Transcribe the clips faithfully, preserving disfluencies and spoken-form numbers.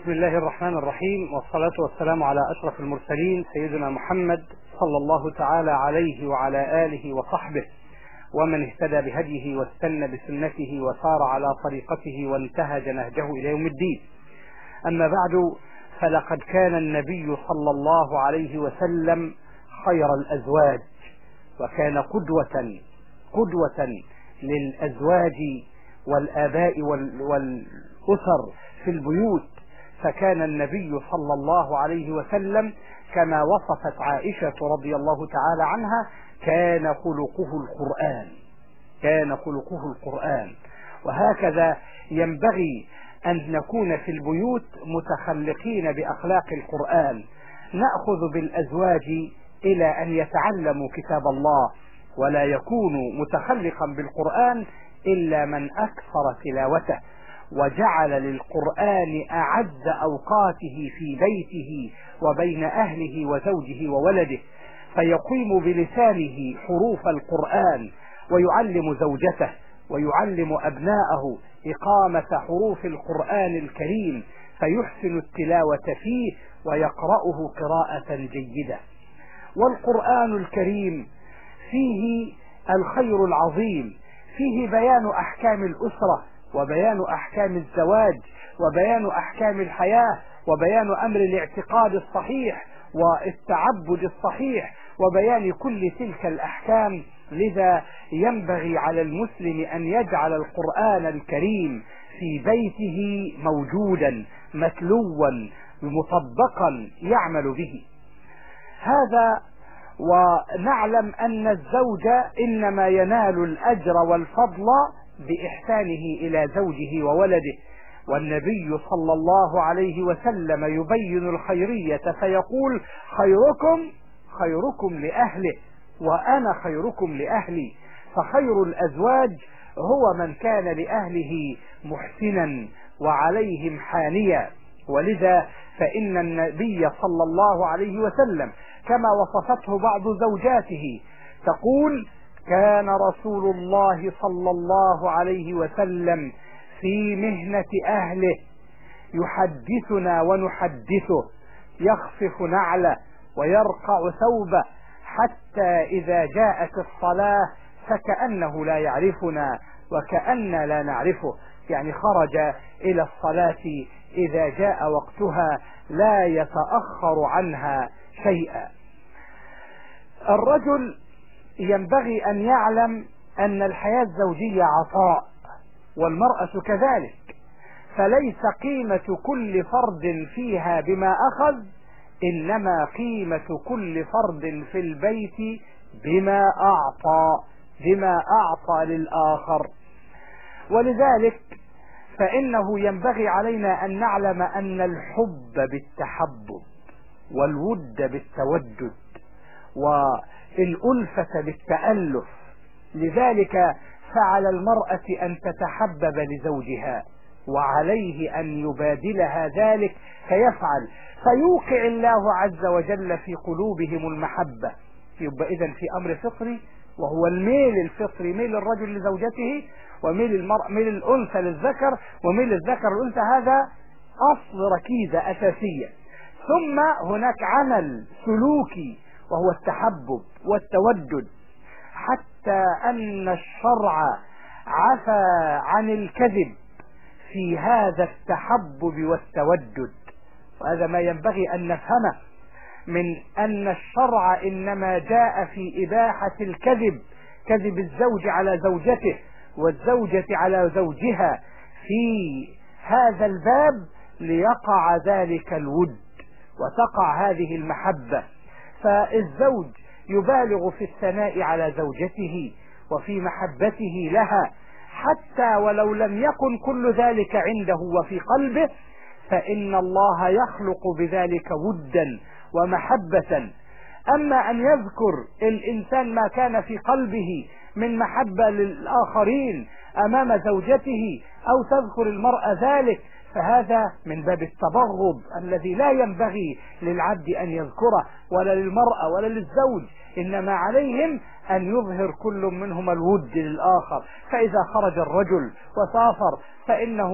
بسم الله الرحمن الرحيم، والصلاة والسلام على أشرف المرسلين سيدنا محمد صلى الله تعالى عليه وعلى آله وصحبه ومن اهتدى بهديه واستنى بسنته وسار على طريقته وانتهج نهجه إلى يوم الدين. أما بعد، فلقد كان النبي صلى الله عليه وسلم خير الأزواج، وكان قدوة قدوة للأزواج والآباء والأسر في البيوت. فكان النبي صلى الله عليه وسلم كما وصفت عائشة رضي الله تعالى عنها كان خلقه القرآن كان خلقه القرآن وهكذا ينبغي أن نكون في البيوت متخلقين بأخلاق القرآن، نأخذ بالأزواج إلى أن يتعلموا كتاب الله، ولا يكون متخلقا بالقرآن إلا من أكثر تلاوته وجعل للقرآن أعز أوقاته في بيته وبين أهله وزوجه وولده، فيقيم بلسانه حروف القرآن ويعلم زوجته ويعلم أبناءه إقامة حروف القرآن الكريم، فيحسن التلاوة فيه ويقرأه قراءة جيدة. والقرآن الكريم فيه الخير العظيم، فيه بيان أحكام الأسرة وبيان أحكام الزواج وبيان أحكام الحياة وبيان أمر الاعتقاد الصحيح والتعبد الصحيح وبيان كل تلك الأحكام. لذا ينبغي على المسلم أن يجعل القرآن الكريم في بيته موجودا متلوا مطبقا يعمل به. هذا ونعلم أن الزوج إنما ينال الأجر والفضل بإحسانه إلى زوجه وولده، والنبي صلى الله عليه وسلم يبين الخيرية فيقول: خيركم خيركم لأهله وأنا خيركم لأهلي. فخير الأزواج هو من كان لأهله محسنا وعليهم حانيا. ولذا فإن النبي صلى الله عليه وسلم كما وصفته بعض زوجاته تقول: كان رسول الله صلى الله عليه وسلم في مهنة أهله يحدثنا ونحدثه، يخفف نعله ويرقع ثوبه، حتى إذا جاءت الصلاة فكأنه لا يعرفنا وكأننا لا نعرفه، يعني خرج إلى الصلاة إذا جاء وقتها لا يتأخر عنها شيئا. الرجل ينبغي أن يعلم أن الحياة الزوجية عطاء، والمرأة كذلك، فليس قيمة كل فرد فيها بما أخذ، إنما قيمة كل فرد في البيت بما أعطى بما أعطى للآخر. ولذلك فإنه ينبغي علينا أن نعلم أن الحب بالتحبب والود بالتودد والألفة بالتألف. لذلك فعلى المرأة أن تتحبب لزوجها، وعليه أن يبادلها ذلك فيفعل، فيوقع الله عز وجل في قلوبهم المحبة. يبقى إذن في أمر فطري، وهو الميل الفطري، ميل الرجل لزوجته وميل المرأة ميل الأنثى للذكر وميل الذكر للأنثى، هذا أصل ركيزة أساسية. ثم هناك عمل سلوكي وهو التحبب والتودد، حتى أن الشرع عفى عن الكذب في هذا التحبب والتودد. وهذا ما ينبغي أن نفهمه، من أن الشرع إنما جاء في إباحة الكذب، كذب الزوج على زوجته والزوجة على زوجها في هذا الباب، ليقع ذلك الود وتقع هذه المحبة. فالزوج يبالغ في الثناء على زوجته وفي محبته لها، حتى ولو لم يكن كل ذلك عنده وفي قلبه، فإن الله يخلق بذلك ودا ومحبة. أما أن يذكر الإنسان ما كان في قلبه من محبة للآخرين أمام زوجته، أو تذكر المرأة ذلك، فهذا من باب التبغض الذي لا ينبغي للعبد أن يذكره، ولا للمرأة ولا للزوج. إنما عليهم أن يظهر كل منهما الود للآخر. فإذا خرج الرجل وسافر فإنه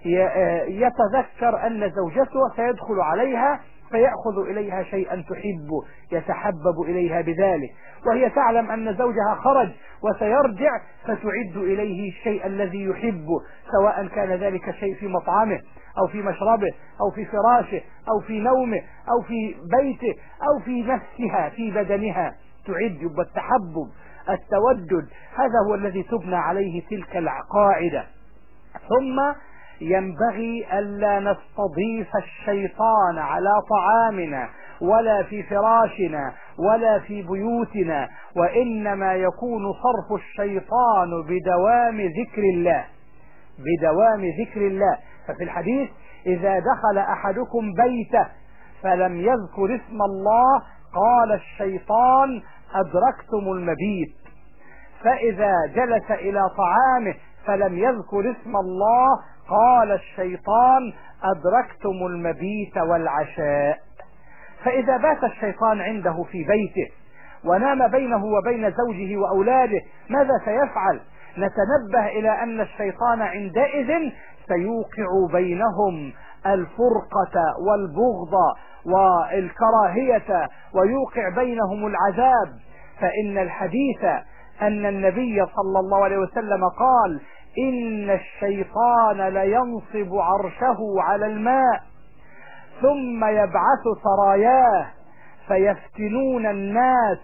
يتذكر أن زوجته سيدخل عليها فيأخذ إليها شيئا تحبه يتحبب إليها بذلك، وهي تعلم أن زوجها خرج وسيرجع فتعد إليه الشيء الذي يحبه، سواء كان ذلك شيء في مطعمه أو في مشربه أو في فراشه أو في نومه أو في بيته أو في نفسها في بدنها، تعد بالتحبب التودد. هذا هو الذي تبنى عليه تلك القاعدة. ثم ينبغي ألا نستضيف الشيطان على طعامنا ولا في فراشنا ولا في بيوتنا، وإنما يكون صرف الشيطان بدوام ذكر الله بدوام ذكر الله. ففي الحديث: إذا دخل أحدكم بيته فلم يذكر اسم الله قال الشيطان أدركتم المبيت. فإذا جلس إلى طعامه فلم يذكر اسم الله قال الشيطان أدركتم المبيت والعشاء. فإذا بات الشيطان عنده في بيته ونام بينه وبين زوجه وأولاده ماذا سيفعل؟ نتنبه إلى أن الشيطان عندئذ سيوقع بينهم الفرقة والبغض والكراهية ويوقع بينهم العذاب. فإن الحديث أن النبي صلى الله عليه وسلم قال: إن الشيطان لينصب عرشه على الماء ثم يبعث سراياه فيفتنون الناس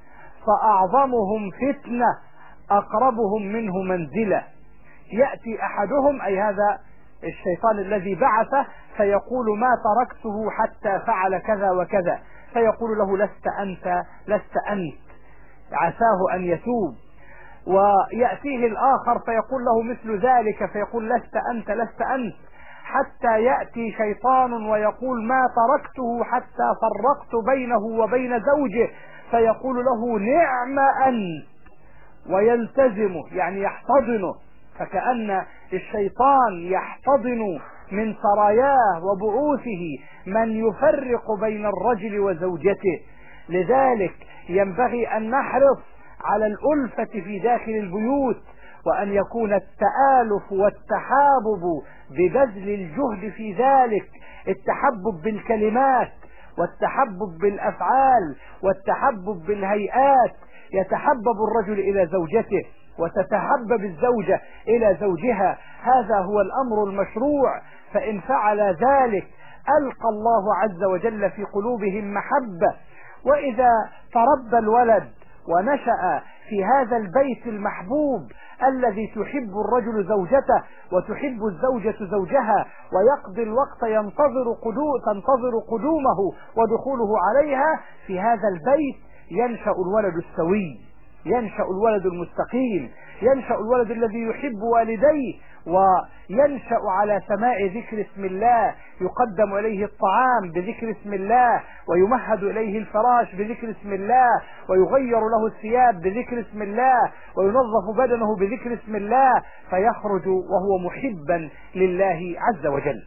فأعظمهم فتنة أقربهم منه منزلة. يأتي أحدهم، أي هذا الشيطان الذي بعثه، فيقول: ما تركته حتى فعل كذا وكذا، فيقول له: لست أنت لست أنت، عساه أن يتوب. ويأتيه الآخر فيقول له مثل ذلك، فيقول: لست أنت لست أنت، حتى يأتي شيطان ويقول: ما تركته حتى فرقت بينه وبين زوجه، فيقول له: نعم أنت، ويلتزمه يعني يحتضنه. فكأن الشيطان يحتضن من سراياه وبعوثه من يفرق بين الرجل وزوجته. لذلك ينبغي أن نحرص على الألفة في داخل البيوت، وأن يكون التآلف والتحابب ببذل الجهد في ذلك، التحبب بالكلمات والتحبب بالأفعال والتحبب بالهيئات. يتحبب الرجل إلى زوجته وتتحبب الزوجة إلى زوجها، هذا هو الأمر المشروع. فإن فعل ذلك ألقى الله عز وجل في قلوبهم محبة. وإذا تربى الولد ونشأ في هذا البيت المحبوب الذي تحب الرجل زوجته وتحب الزوجة زوجها، ويقضي الوقت ينتظر قدو تنتظر قدومه ودخوله عليها، في هذا البيت ينشأ الولد السوي، ينشأ الولد المستقيم، ينشأ الولد الذي يحب والديه، وينشأ على سماع ذكر اسم الله، يقدم إليه الطعام بذكر اسم الله، ويمهد إليه الفراش بذكر اسم الله، ويغير له الثياب بذكر اسم الله، وينظف بدنه بذكر اسم الله، فيخرج وهو محبا لله عز وجل.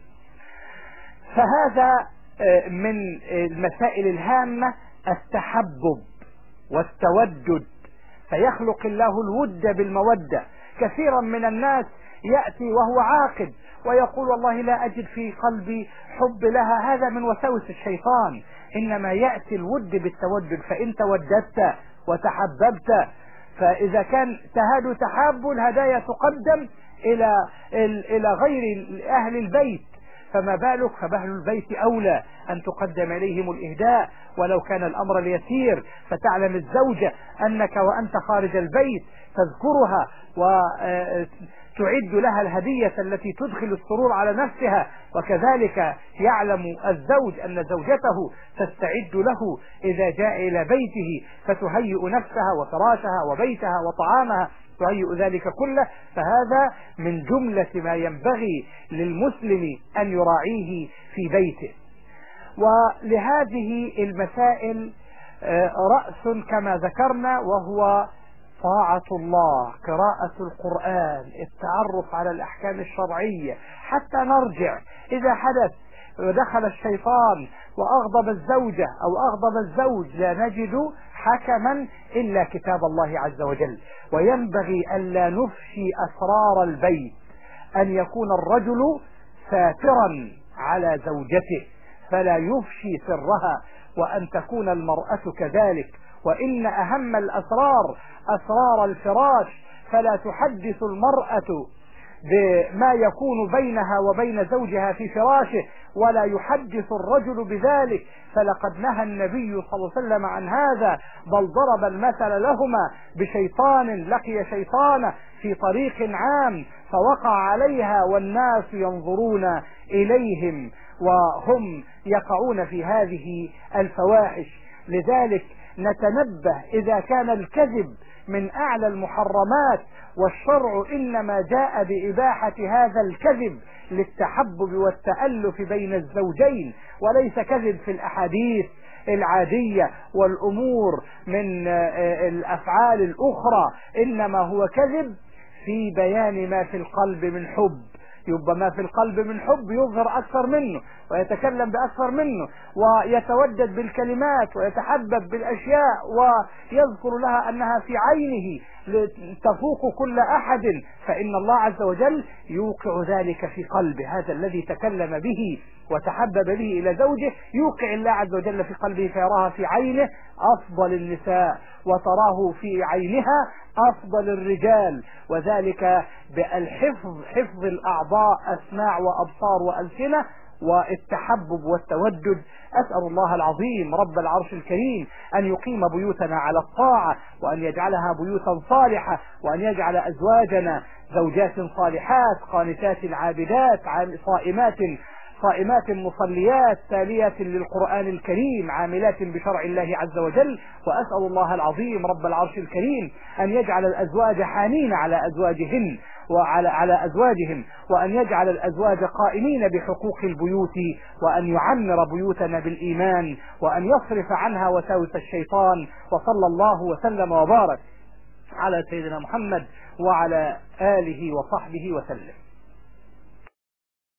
فهذا من المسائل الهامة التحبب والتودد، فيخلق الله الود بالمودة. كثيرا من الناس يأتي وهو عاقد ويقول: والله لا أجد في قلبي حب لها، هذا من وساوس الشيطان. إنما يأتي الود بالتودد، فإن توددت وتحببت، فإذا كان تهاد تحاب الهدايا تقدم إلى إلى غير أهل البيت، فما بالك فبهل البيت أولى أن تقدم إليهم الإهداء ولو كان الأمر اليسير. فتعلم الزوجة أنك وأنت خارج البيت تذكرها وتعد لها الهدية التي تدخل السرور على نفسها، وكذلك يعلم الزوج أن زوجته تستعد له إذا جاء إلى بيته، فتهيئ نفسها وفراشها وبيتها وطعامها، تهيئ ذلك كله. فهذا من جملة ما ينبغي للمسلم أن يراعيه في بيته. ولهذه المسائل رأس كما ذكرنا، وهو طاعة الله، قراءة القرآن، التعرف على الأحكام الشرعية، حتى نرجع إذا حدث ودخل الشيطان وأغضب الزوجة أو أغضب الزوج لا نجد حكما إلا كتاب الله عز وجل. وينبغي ألا نفشي أسرار البيت، أن يكون الرجل ساترا على زوجته فلا يفشي سرها، وأن تكون المرأة كذلك. وإن أهم الأسرار أسرار الفراش، فلا تحدث المرأة بما يكون بينها وبين زوجها في فراشه، ولا يحدث الرجل بذلك، فلقد نهى النبي صلى الله عليه وسلم عن هذا، بل ضرب المثل لهما بشيطان لقي شيطانا في طريق عام فوقع عليها والناس ينظرون إليهم وهم يقعون في هذه الفواحش. لذلك نتنبه إذا كان الكذب من أعلى المحرمات، والشرع إنما جاء بإباحة هذا الكذب للتحبب والتألف بين الزوجين، وليس كذب في الأحاديث العادية والأمور من الأفعال الأخرى، إنما هو كذب في بيان ما في القلب من حب. يبقى ما في القلب من حب يظهر أكثر منه ويتكلم بأكثر منه ويتودد بالكلمات ويتحبب بالأشياء ويذكر لها أنها في عينه تفوق كل أحد، فإن الله عز وجل يوقع ذلك في قلبه. هذا الذي تكلم به وتحبب به إلى زوجه يوقع الله عز وجل في قلبه، فيراها في عينه أفضل النساء وتراه في عينها أفضل الرجال، وذلك بالحفظ، حفظ الأعضاء أسماع وأبصار وألسنة والتحبب والتودد. أسأل الله العظيم رب العرش الكريم أن يقيم بيوتنا على الطاعة، وأن يجعلها بيوتا صالحة، وأن يجعل أزواجنا زوجات صالحات قانتات عابدات صائمات صائمات مصليات تاليات للقرآن الكريم عاملات بشرع الله عز وجل. وأسأل الله العظيم رب العرش الكريم أن يجعل الأزواج حانين على أزواجهن وعلى على أزواجهم، وأن يجعل الأزواج قائمين بحقوق البيوت، وأن يعمر بيوتنا بالإيمان، وأن يصرف عنها وساوس الشيطان. وصلى الله وسلم وبارك على سيدنا محمد وعلى آله وصحبه وسلم.